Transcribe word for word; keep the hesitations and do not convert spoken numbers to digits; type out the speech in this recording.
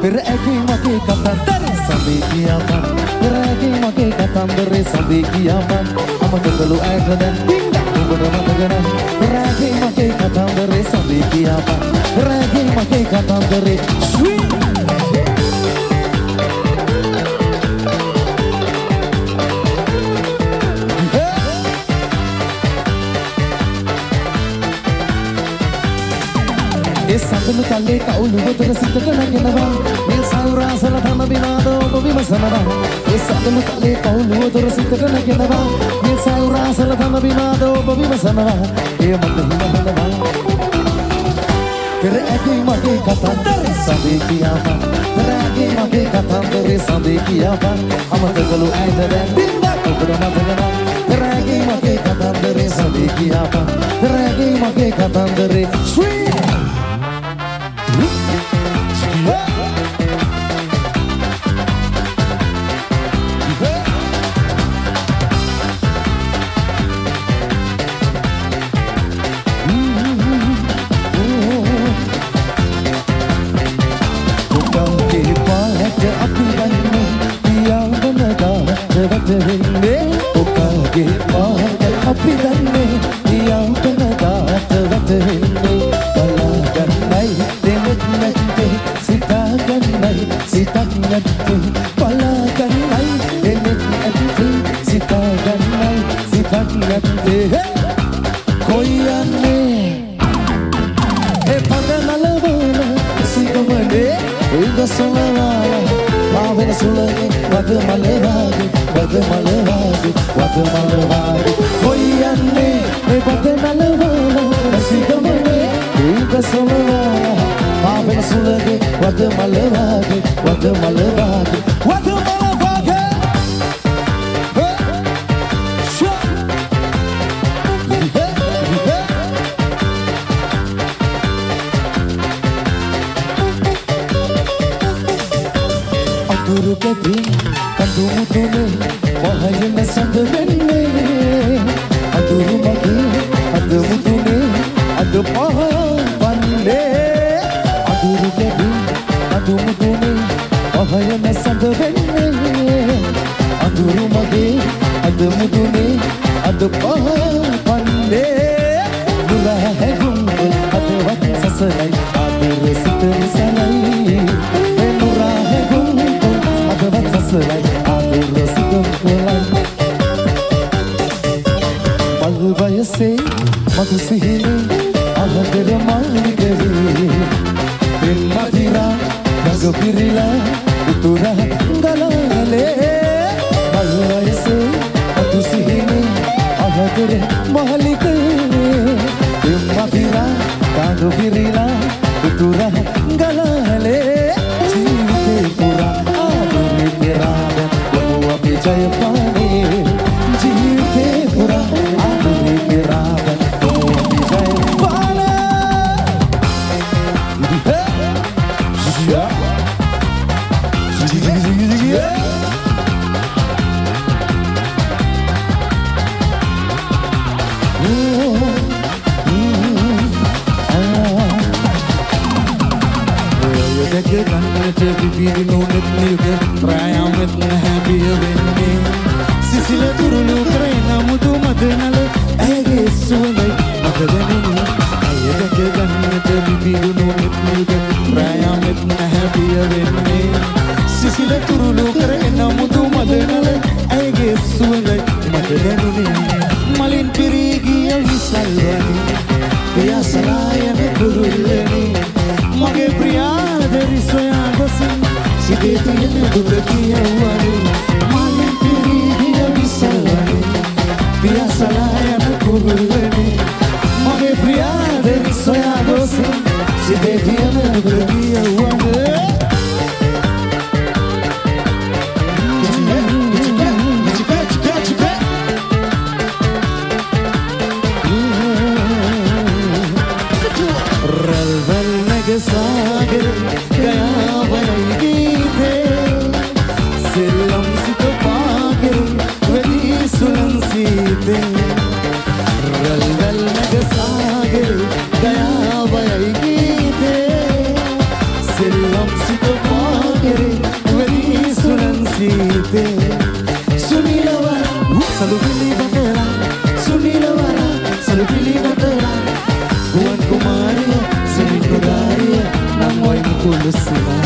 Per ඇගේ මගේ කතන්දරේ සඳේ කියාපන් Per ඇගේ මගේ කතන්දරේ සඳේ කියාපන් අමතකලු ඇයට දැන් ඔබට මතක නැහැ Per ඇගේ මගේ කතන්දරේ සඳේ කියාපන් Per ඇගේ මගේ කතන්දරේ ශ්‍රී සඳලු තල්ලේ කවුළු වතුර සිතට නැගෙනවා නිල් සෞරාසල තම විනාද ඔබ විමසනවා ඒ සඳලු තල්ලේ කවුළු වතුර සිතට නැගෙනවා නිල් සෞරාසල තම විනාද ඔබ විමසනවා එය මට හිමනවා පෙර ඇගේ මගේ කතන්දරේ සඳේ කියාපන් පෙර ඇගේ මගේ කතන්දරේ සඳේ කියාපන් අමතකලු ඇයිද දැන් බින්දක් ඔබට මතකනවා පෙර ඇගේ මගේ කතන්දරේ සඳේ කියාපන් පෙර ඇගේ මගේ කතන්දරේ ශ්‍රී සුලසුනා